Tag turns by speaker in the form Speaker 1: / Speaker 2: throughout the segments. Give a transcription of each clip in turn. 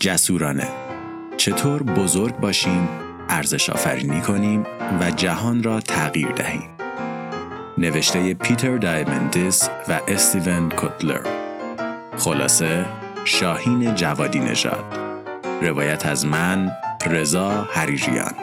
Speaker 1: جسورانه، چطور بزرگ باشیم، ارزش آفرینی کنیم و جهان را تغییر دهیم. نوشته پیتر دایمندیس و استیون کوتلر. خلاصه شاهین جوادی نژاد. روایت از من، رضا حریریان.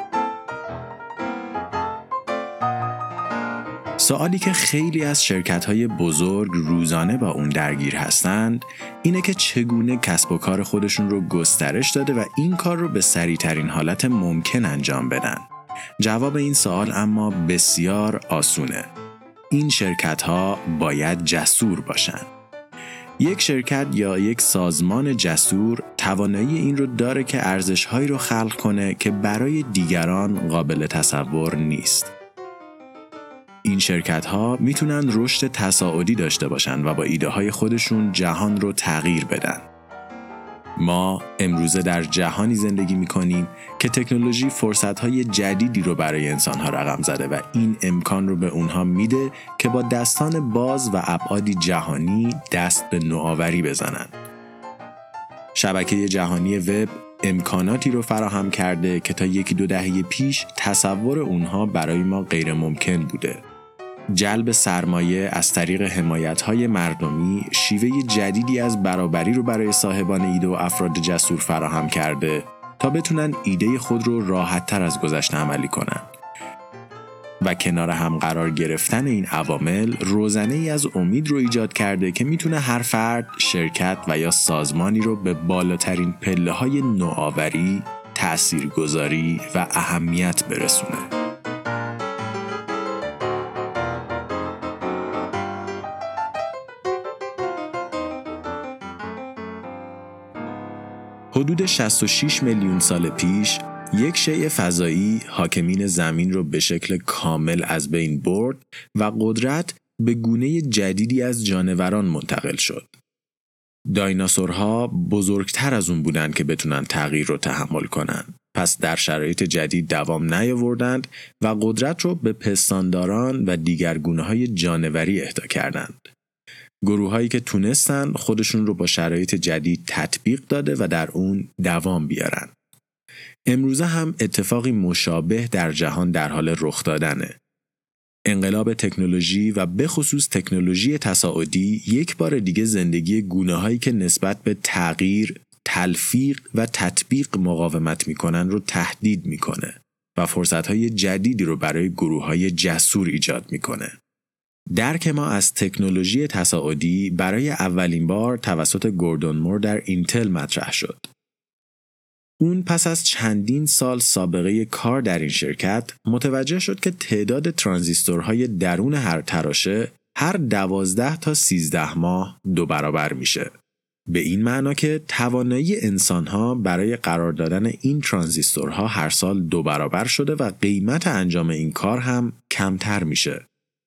Speaker 1: سوالی که خیلی از شرکت‌های بزرگ روزانه با اون درگیر هستند اینه که چگونه کسب و کار خودشون رو گسترش داده و این کار رو به سریع‌ترین حالت ممکن انجام بدن. جواب این سوال اما بسیار آسونه. این شرکت‌ها باید جسور باشن. یک شرکت یا یک سازمان جسور توانایی این رو داره که ارزش‌هایی رو خلق کنه که برای دیگران قابل تصور نیست. این شرکت‌ها میتونن رشد تصاعدی داشته باشن و با ایده‌های خودشون جهان رو تغییر بدن. ما امروزه در جهانی زندگی می‌کنیم که تکنولوژی فرصت‌های جدیدی رو برای انسان‌ها رقم زده و این امکان رو به اونها میده که با دستان باز و ابعادی جهانی دست به نوآوری بزنن. شبکه جهانی وب امکاناتی رو فراهم کرده که تا 1-2 دهه پیش تصور اونها برای ما غیر ممکن بوده. جلب سرمایه از طریق حمایت‌های مردمی شیوه جدیدی از برابری رو برای صاحبان ایده و افراد جسور فراهم کرده تا بتونن ایده خود رو راحت‌تر از گذشته عملی کنن. و کنار هم قرار گرفتن این عوامل روزنه‌ای از امید رو ایجاد کرده که میتونه هر فرد، شرکت و یا سازمانی رو به بالاترین پله‌های نوآوری، تاثیرگذاری و اهمیت برسونه. حدود 66 میلیون سال پیش یک شیء فضایی حاکمین زمین رو به شکل کامل از بین برد و قدرت به گونه جدیدی از جانوران منتقل شد. دایناسورها بزرگتر از اون بودن که بتونن تغییر رو تحمل کنن. پس در شرایط جدید دوام نیاوردند و قدرت رو به پستانداران و دیگر گونه‌های جانوری اهدا کردند. گروه‌هایی که تونستن خودشون رو با شرایط جدید تطبیق داده و در اون دوام بیارن. امروزه هم اتفاقی مشابه در جهان در حال رخ دادنه. انقلاب تکنولوژی و به خصوص تکنولوژی تصاعدی یک بار دیگه زندگی گونه‌هایی که نسبت به تغییر، تلفیق و تطبیق مقاومت میکنن رو تهدید میکنه و فرصت‌های جدیدی رو برای گروه‌های جسور ایجاد میکنه. درک ما از تکنولوژی تصاعدی برای اولین بار توسط گوردون مور در اینتل مطرح شد. اون پس از چندین سال سابقه کار در این شرکت متوجه شد که تعداد ترانزیستورهای درون هر تراشه هر 12 تا 13 ماه 2 برابر میشه. به این معنا که توانایی انسانها برای قرار دادن این ترانزیستورها هر سال 2 برابر شده و قیمت انجام این کار هم کمتر میشه.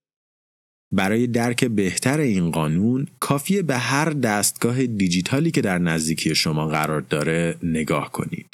Speaker 1: برای درک بهتر این قانون کافیه به هر دستگاه دیجیتالی که در نزدیکی شما قرار داره نگاه کنید.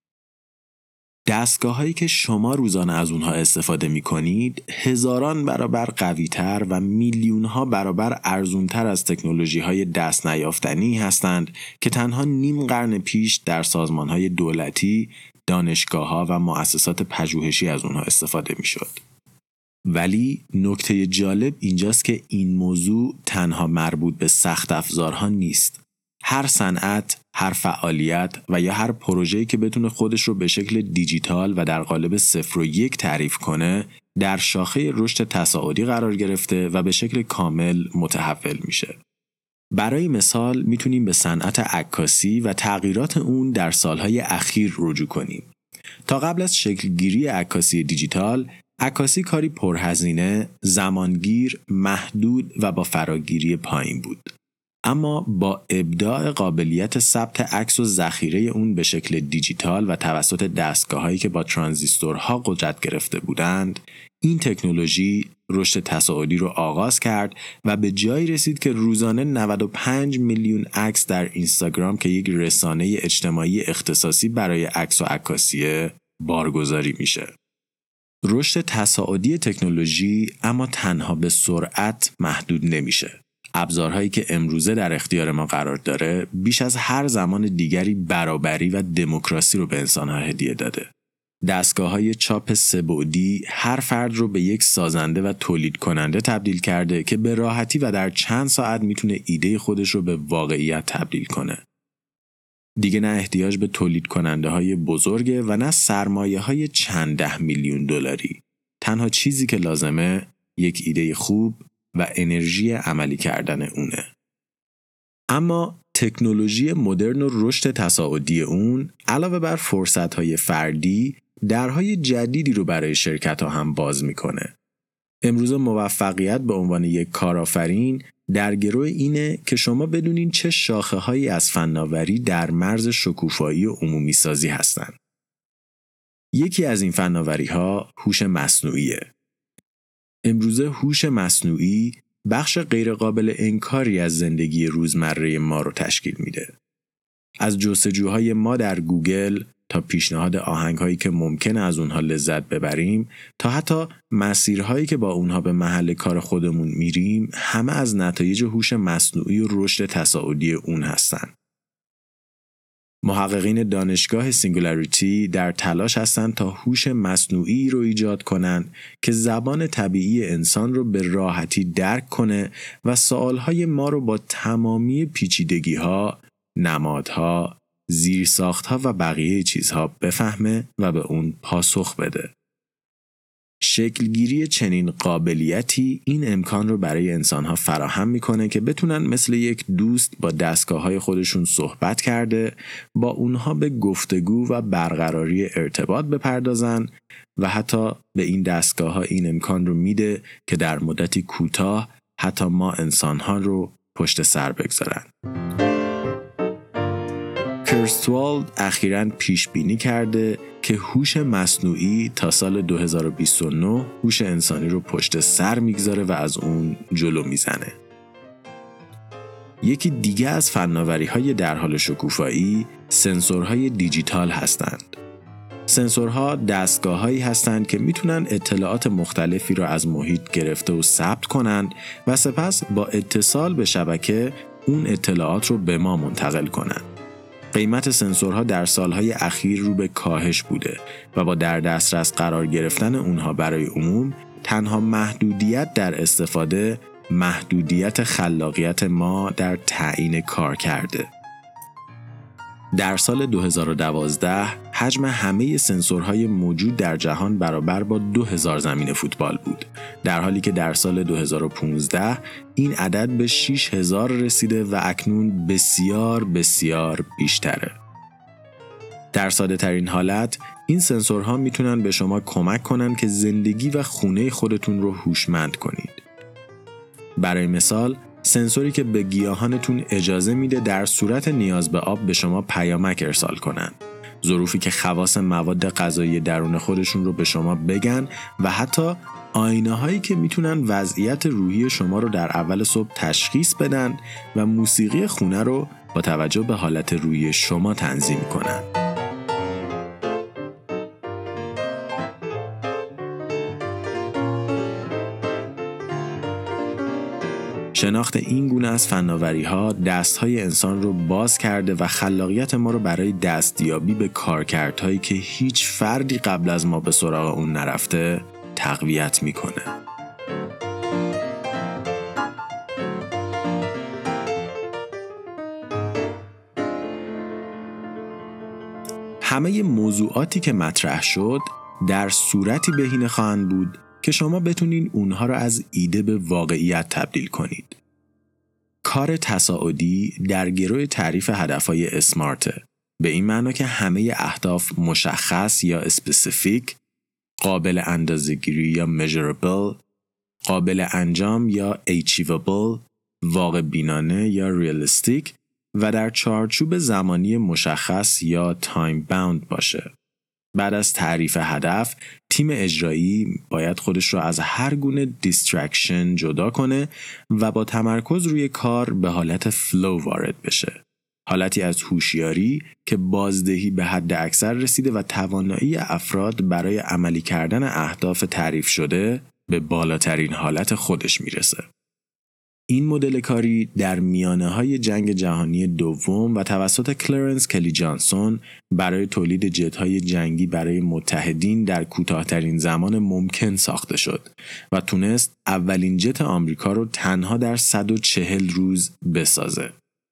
Speaker 1: دستگاه‌هایی که شما روزانه از اونها استفاده می‌کنید هزاران برابر قوی‌تر و میلیون‌ها برابر ارزان‌تر از تکنولوژی‌های دست نیافتنی هستند که تنها نیم قرن پیش در سازمان‌های دولتی، دانشگاه‌ها و مؤسسات پژوهشی از اونها استفاده می‌شد. ولی نکته جالب اینجاست که این موضوع تنها مربوط به سخت افزارها نیست. هر صنعت، هر فعالیت و یا هر پروژه‌ای که بتونه خودش رو به شکل دیجیتال و در قالب 0 و 1 تعریف کنه، در شاخه رشد تصاعدی قرار گرفته و به شکل کامل متحول میشه. برای مثال میتونیم به صنعت عکاسی و تغییرات اون در سالهای اخیر رجوع کنیم. تا قبل از شکلگیری عکاسی دیجیتال، عکاسی کاری پرهزینه، زمانگیر، محدود و با فراگیری پایین بود. اما با ابداع قابلیت ثبت عکس و ذخیره اون به شکل دیجیتال و توسط دستگاه‌هایی که با ترانزیستورها قدرت گرفته بودند، این تکنولوژی رشد تصاعدی رو آغاز کرد و به جایی رسید که روزانه 95 میلیون عکس در اینستاگرام که یک رسانه اجتماعی اختصاصی برای عکس و عکاسی بارگذاری میشه. رشد تصاعدی تکنولوژی اما تنها به سرعت محدود نمیشه. ابزارهایی که امروزه در اختیار ما قرار داره بیش از هر زمان دیگری برابری و دموکراسی رو به انسان‌ها هدیه داده. دستگاه‌های چاپ سه‌بعدی هر فرد رو به یک سازنده و تولید کننده تبدیل کرده که به راحتی و در چند ساعت میتونه ایده خودش رو به واقعیت تبدیل کنه. دیگه نه احتیاج به تولید کننده های بزرگه و نه سرمایه های چند ده میلیون دلاری. تنها چیزی که لازمه یک ایده خوب و انرژی عملی کردن اونه. اما تکنولوژی مدرن و رشد تصاعدی اون علاوه بر فرصت‌های فردی درهای جدیدی رو برای شرکت‌ها هم باز میکنه. امروز موفقیت به عنوان یک کارآفرین در گرو اینه که شما بدونین چه شاخه‌هایی از فناوری در مرز شکوفایی و عمومی سازی هستن. یکی از این فناوری‌ها هوش مصنوعیه. امروزه هوش مصنوعی بخش غیرقابل انکاری از زندگی روزمره ما رو تشکیل میده. از جستجوهای ما در گوگل تا پیشنهاد آهنگ‌هایی که ممکنه از اونها لذت ببریم تا حتی مسیرهایی که با اونها به محل کار خودمون میریم، همه از نتایج هوش مصنوعی و رشد تصاعدی اون هستن. محققین دانشگاه سینگولاریتی در تلاش هستند تا هوش مصنوعی رو ایجاد کنند که زبان طبیعی انسان رو به راحتی درک کنه و سوالهای ما رو با تمامی پیچیدگی‌ها، نمادها، زیرساختها و بقیه چیزها بفهمه و به اون پاسخ بده. شکلگیری چنین قابلیتی این امکان رو برای انسانها فراهم میکنه که بتونن مثل یک دوست با دستگاه‌های خودشون صحبت کرده، با اونها به گفتگو و برقراری ارتباط بپردازن و حتی به این دستگاه‌ها این امکان رو میده که در مدتی کوتاه حتی ما انسانها رو پشت سر بگذارن. کرستوالد اخیراً پیش بینی کرده که هوش مصنوعی تا سال 2029 هوش انسانی رو پشت سر میگذاره و از اون جلو میزنه. یکی دیگه از فناوری‌های در حال شکوفایی سنسورهای دیجیتال هستند. سنسورها دستگاه‌هایی هستند که میتونن اطلاعات مختلفی رو از محیط گرفته و ثبت کنن و سپس با اتصال به شبکه اون اطلاعات رو به ما منتقل کنن. قیمت سنسورها در سالهای اخیر رو به کاهش بوده و با در دسترس قرار گرفتن اونها برای عموم، تنها محدودیت در استفاده محدودیت خلاقیت ما در تعیین کار کرده. در سال 2012 حجم همه سنسورهای موجود در جهان برابر با 2000 زمین فوتبال بود، در حالی که در سال 2015 این عدد به 6000 رسیده و اکنون بسیار بسیار بیشتره. در ساده ترین حالت این سنسورها میتونن به شما کمک کنن که زندگی و خونه خودتون رو هوشمند کنید. برای مثال سنسوری که به گیاهانتون اجازه میده در صورت نیاز به آب به شما پیامک ارسال کنن، ظروفی که خواص مواد غذایی درون خودشون رو به شما بگن و حتی آینه هایی که میتونن وضعیت روحی شما رو در اول صبح تشخیص بدن و موسیقی خونه رو با توجه به حالت روحی شما تنظیم کنن. شناخت این گونه از فناوری‌ها دست‌های انسان رو باز کرده و خلاقیت ما رو برای دستیابی به کارکردهایی که هیچ فردی قبل از ما به سراغ اون نرفته تقویت می‌کنه. همه موضوعاتی که مطرح شد در صورتی بهینه خواهند بود که شما بتونین اونها رو از ایده به واقعیت تبدیل کنید. کار تصاعدی در گروه تعریف هدفهای اسمارته، به این معنا که همه اهداف مشخص یا اسپسیفیک، قابل اندازه‌گیری یا measurable، قابل انجام یا achievable، واقع بینانه یا realistic و در چارچوب زمانی مشخص یا time bound باشه. بعد از تعریف هدف، تیم اجرایی باید خودش رو از هر گونه دیسترکشن جدا کنه و با تمرکز روی کار به حالت فلو وارد بشه. حالتی از هوشیاری که بازدهی به حد اکثر رسیده و توانایی افراد برای عملی کردن اهداف تعریف شده به بالاترین حالت خودش میرسه. این مدل کاری در میانه‌های جنگ جهانی دوم و توسط کلرنس کلی جانسون برای تولید جت‌های جنگی برای متحدین در کوتاه‌ترین زمان ممکن ساخته شد و تونست اولین جت آمریکا رو تنها در 140 روز بسازه.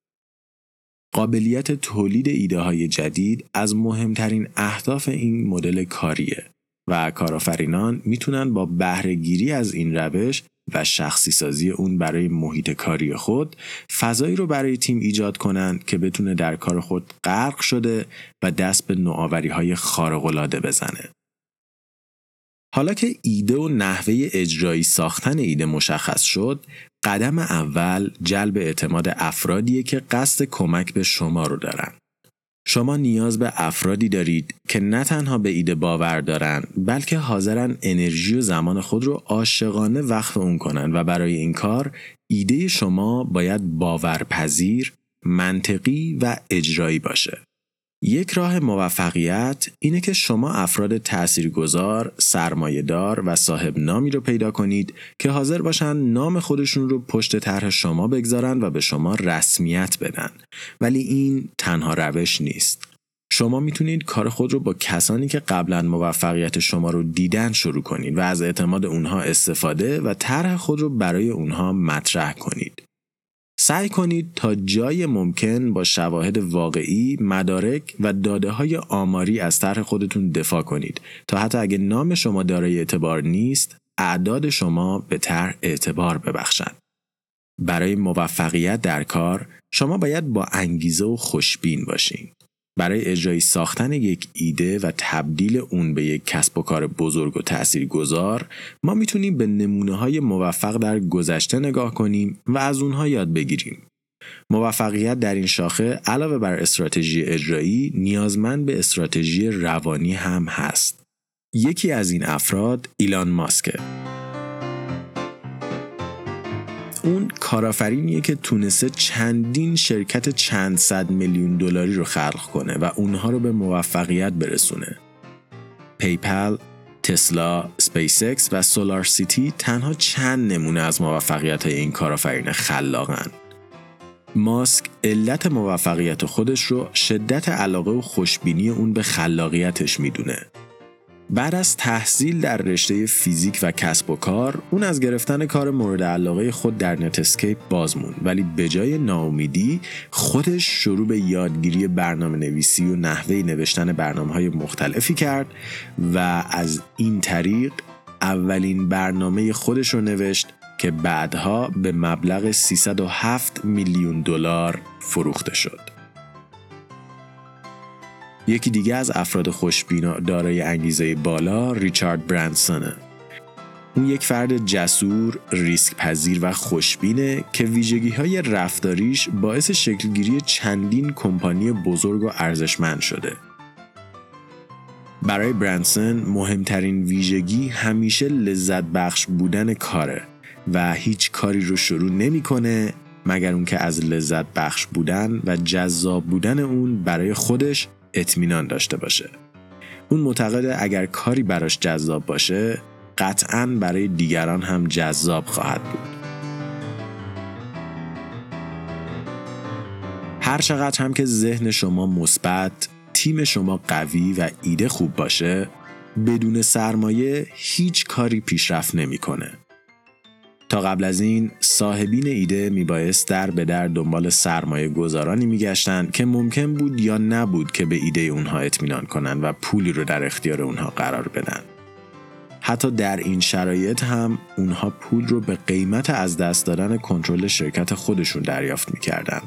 Speaker 1: قابلیت تولید ایده‌های جدید از مهمترین اهداف این مدل کاریه و کارآفرینان میتونن با بهره‌گیری از این روش و شخصی سازی اون برای محیط کاری خود فضایی رو برای تیم ایجاد کنن که بتونه در کار خود غرق شده و دست به نوآوری‌های خارق‌العاده بزنه. حالا که ایده و نحوه اجرایی ساختن ایده مشخص شد، قدم اول جلب اعتماد افرادیه که قصد کمک به شما رو دارن. شما نیاز به افرادی دارید که نه تنها به ایده باور دارن، بلکه حاضرن انرژی و زمان خود رو عاشقانه وقف اون کنن و برای این کار ایده شما باید باورپذیر، منطقی و اجرایی باشه. یک راه موفقیت اینه که شما افراد تاثیرگذار، سرمایه‌دار و صاحب نامی رو پیدا کنید که حاضر باشن نام خودشون رو پشت طرح شما بگذارن و به شما رسمیت بدن. ولی این تنها روش نیست. شما میتونید کار خود رو با کسانی که قبلا موفقیت شما رو دیدن شروع کنید و از اعتماد اونها استفاده و طرح خود رو برای اونها مطرح کنید. سعی کنید تا جای ممکن با شواهد واقعی، مدارک و داده‌های آماری از طرح خودتون دفاع کنید تا حتی اگه نام شما دارای اعتبار نیست، اعداد شما به طرح اعتبار ببخشند. برای موفقیت در کار، شما باید با انگیزه و خوشبین باشین. برای اجرای ساختن یک ایده و تبدیل اون به یک کسب و کار بزرگ و تاثیرگذار، ما میتونیم به نمونه‌های موفق در گذشته نگاه کنیم و از اونها یاد بگیریم. موفقیت در این شاخه علاوه بر استراتژی اجرایی، نیازمند به استراتژی روانی هم هست. یکی از این افراد ایلان ماسکه. اون کارآفرینیه که تونسته چندین شرکت چند صد میلیون دلاری رو خلق کنه و اونها رو به موفقیت برسونه. پیپل، تسلا، اسپیس اکس و سولار سیتی تنها چند نمونه از موفقیت‌های این کارآفرین خلاقن. ماسک علت موفقیت خودش رو شدت علاقه و خوشبینی اون به خلاقیتش میدونه. بعد از تحصیل در رشته فیزیک و کسب و کار، اون از گرفتن کار مورد علاقه خود در نتسکیپ باز موند، ولی به جای ناامیدی خودش شروع به یادگیری برنامه نویسی و نحوه نوشتن برنامه‌های مختلفی کرد و از این طریق اولین برنامه خودش رو نوشت که بعدها به مبلغ 307 میلیون دلار فروخته شد. یکی دیگه از افراد خوشبین دارای انگیزه بالا ریچارد برانسونه. اون یک فرد جسور، ریسک پذیر و خوشبینه که ویژگی‌های رفتاریش باعث شکلگیری چندین کمپانی بزرگ و ارزشمند شده. برای برانسون مهمترین ویژگی همیشه لذت بخش بودن کاره و هیچ کاری رو شروع نمی‌کنه مگر اون که از لذت بخش بودن و جذاب بودن اون برای خودش اطمینان داشته باشه. اون معتقده اگر کاری براش جذاب باشه، قطعاً برای دیگران هم جذاب خواهد بود. هر چقدر هم که ذهن شما مثبت، تیم شما قوی و ایده خوب باشه، بدون سرمایه هیچ کاری پیشرفت نمی‌کنه. تا قبل از این صاحبین ایده میبایست در به در دنبال سرمایه گذارانی میگشتن که ممکن بود یا نبود که به ایده اونها اطمینان کنن و پولی رو در اختیار اونها قرار بدن. حتی در این شرایط هم اونها پول رو به قیمت از دست دادن کنترل شرکت خودشون دریافت میکردن.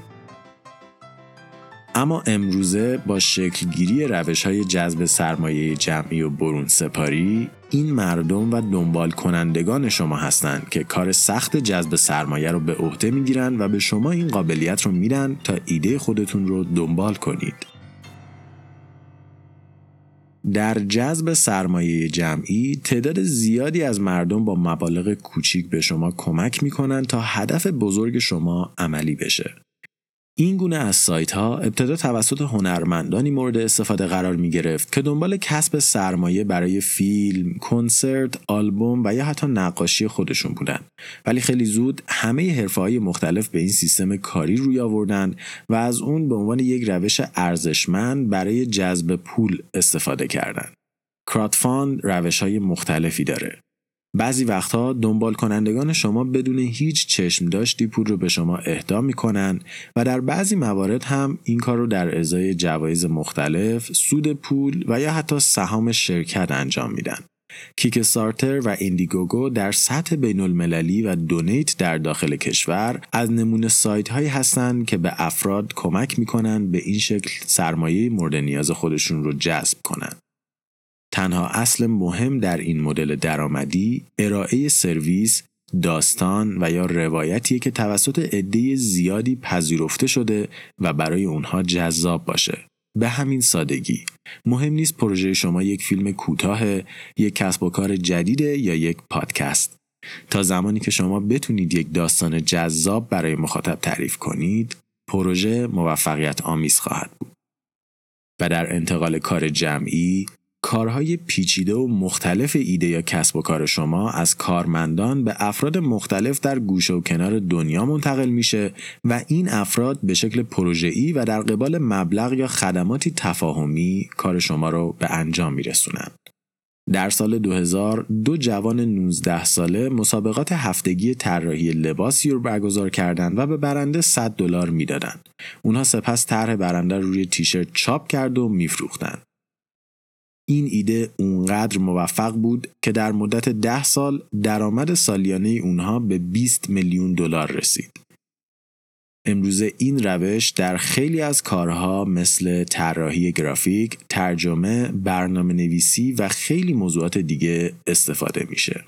Speaker 1: اما امروزه با شکلگیری روش‌های جذب سرمایه جمعی و برون سپاری، این مردم و دنبال کنندگان شما هستند که کار سخت جذب سرمایه رو به عهده میگیرن و به شما این قابلیت رو میدن تا ایده خودتون رو دنبال کنید. در جذب سرمایه جمعی، تعداد زیادی از مردم با مبالغ کوچیک به شما کمک میکنن تا هدف بزرگ شما عملی بشه. این گونه از سایت‌ها ابتدا توسط هنرمندانی مورد استفاده قرار می‌گرفت که دنبال کسب سرمایه برای فیلم، کنسرت، آلبوم و یا حتی نقاشی خودشون بودن. ولی خیلی زود همه حرفه‌های مختلف به این سیستم کاری روی آوردن و از اون به عنوان یک روش ارزشمند برای جذب پول استفاده کردن. کراودفاند روش‌های مختلفی داره. بعضی وقتها دنبال کنندگان شما بدون هیچ چشم داشتی پول رو به شما اهدا میکنن و در بعضی موارد هم این کار رو در ازای جوایز مختلف، سود پول و یا حتی سهام شرکت انجام میدن. کیکستارتر و ایندیگوگو در سطح بین المللی و دونیت در داخل کشور از نمونه سایت هایی هستند که به افراد کمک میکنن به این شکل سرمایه مورد نیاز خودشون رو جذب کنن. تنها اصل مهم در این مدل درآمدی ارائه سرویس، داستان و یا روایتیه که توسط عده زیادی پذیرفته شده و برای اونها جذاب باشه. به همین سادگی. مهم نیست پروژه شما یک فیلم کوتاه، یک کسب و کار جدیده یا یک پادکست. تا زمانی که شما بتونید یک داستان جذاب برای مخاطب تعریف کنید، پروژه موفقیت آمیز خواهد بود. و در انتقال کار جمعی، کارهای پیچیده و مختلف ایده یا کسب و کار شما از کارمندان به افراد مختلف در گوشه و کنار دنیا منتقل میشه و این افراد به شکل پروژه‌ای و در قبال مبلغ یا خدماتی تفاهمی کار شما رو به انجام میرسونن. در سال 2000 دو جوان 19 ساله مسابقات هفتگی طراحی لباسی رو برگزار کردند و به برنده $100 میدادن. اونها سپس طرح برنده رو روی تیشرت چاپ کرد و میفروختن. این ایده اونقدر موفق بود که در مدت 10 سال درآمد سالیانه اونها به $20 میلیون رسید. امروزه این روش در خیلی از کارها مثل طراحی گرافیک، ترجمه، برنامه‌نویسی و خیلی موضوعات دیگه استفاده میشه.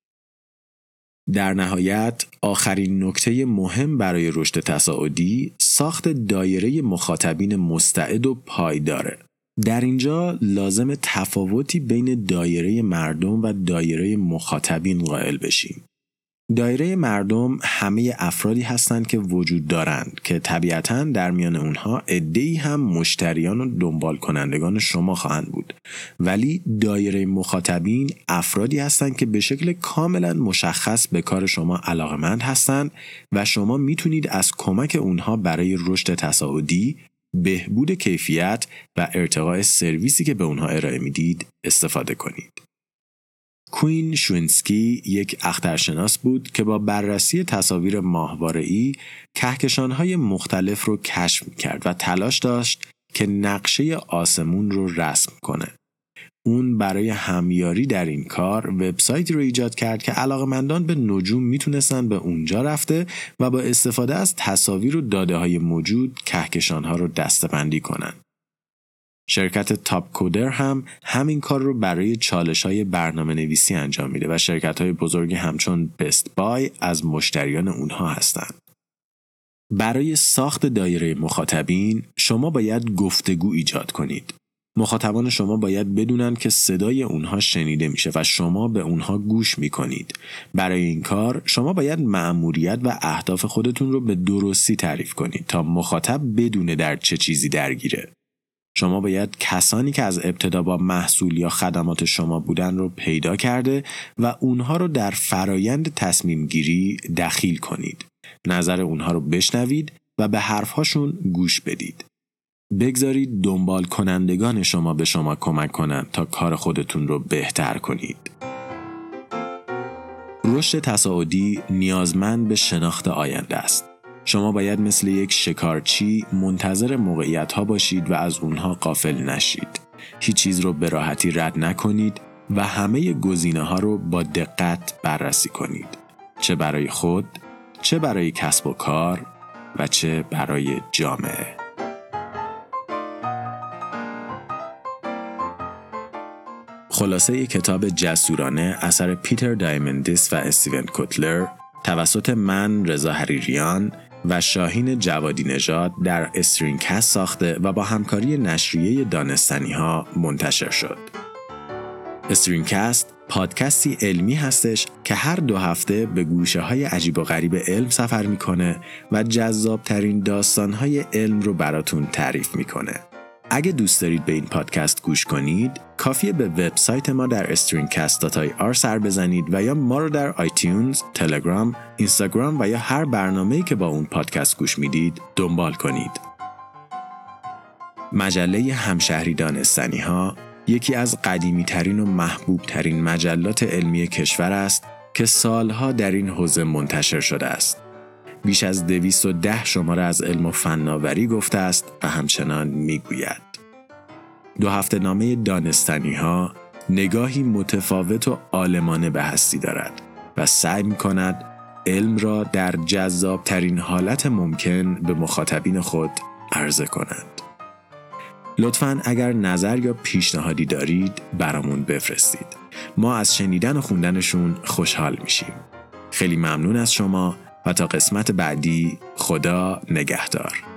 Speaker 1: در نهایت، آخرین نکته مهم برای رشد تصاعدی ساخت دایره مخاطبین مستعد و پایداره. در اینجا لازم تفاوتی بین دایره مردم و دایره مخاطبین قائل بشیم. دایره مردم همه افرادی هستند که وجود دارند که طبیعتاً در میان اونها عده‌ای هم مشتریان و دنبال کنندگان شما خواهند بود. ولی دایره مخاطبین افرادی هستند که به شکل کاملاً مشخص به کار شما علاقه‌مند هستند و شما میتونید از کمک اونها برای رشد تصاعدی، بهبود کیفیت و ارتقاء سرویسی که به اونها ارائه میدید استفاده کنید. کوین شوینسکی یک اخترشناس بود که با بررسی تصاویر ماهواره‌ای کهکشان‌های مختلف رو کشف کرد و تلاش داشت که نقشه آسمون رو رسم کنه. اون برای همیاری در این کار وبسایتی رو ایجاد کرد که علاقه‌مندان به نجوم میتونستن به اونجا رفته و با استفاده از تصاویر و داده‌های موجود کهکشان‌ها رو دسته‌بندی کنن. شرکت تاپ کودر هم همین کار رو برای چالش‌های برنامه‌نویسی انجام میده و شرکت‌های بزرگی همچون بست بای از مشتریان اونها هستند. برای ساخت دایره مخاطبین شما باید گفتگو ایجاد کنید. مخاطبان شما باید بدونن که صدای اونها شنیده میشه و شما به اونها گوش میکنید. برای این کار شما باید مأموریت و اهداف خودتون رو به درستی تعریف کنید تا مخاطب بدونه در چه چیزی درگیره. شما باید کسانی که از ابتدا با محصول یا خدمات شما بودن رو پیدا کرده و اونها رو در فرایند تصمیم گیری دخیل کنید. نظر اونها رو بشنوید و به حرفهاشون گوش بدید. بگذارید دنبال کنندگان شما به شما کمک کنند تا کار خودتون رو بهتر کنید. رشد تصاعدی نیازمند به شناخت آینده است. شما باید مثل یک شکارچی منتظر موقعیت‌ها باشید و از اونها غافل نشید. هیچ چیز رو به راحتی رد نکنید و همه گزینه‌ها رو با دقت بررسی کنید. چه برای خود، چه برای کسب و کار و چه برای جامعه. خلاصه کتاب جسورانه اثر پیتر دایمندیس و استیون کوتلر توسط من رضا حریریان و شاهین جوادی نژاد در استرینگ‌کست ساخته و با همکاری نشریه دانستنی‌ها منتشر شد. استرینگ‌کست پادکستی علمی هستش که هر 2 هفته به گوشه‌های عجیب و غریب علم سفر میکنه و جذاب‌ترین داستان‌های علم رو براتون تعریف میکنه. اگه دوست دارید به این پادکست گوش کنید، کافیه به وبسایت ما در stringcast.ir سر بزنید و یا ما رو در آیتیونز، تلگرام، اینستاگرام و یا هر برنامه‌ای که با اون پادکست گوش میدید دنبال کنید. مجله همشهری دانستنی‌ها یکی از قدیمی‌ترین و محبوب‌ترین مجلات علمی کشور است که سالها در این حوزه منتشر شده است. بیش از 210 شماره از علم و فناوری گفته است و همچنان میگوید. 2 هفته نامه دانستنی‌ها نگاهی متفاوت و عالمانه به هستی دارد و سعی می‌کند علم را در جذاب‌ترین حالت ممکن به مخاطبین خود عرضه کند. لطفاً اگر نظر یا پیشنهادی دارید برامون بفرستید. ما از شنیدن و خوندنشون خوشحال میشیم. خیلی ممنون از شما و تا قسمت بعدی خدا نگهدار.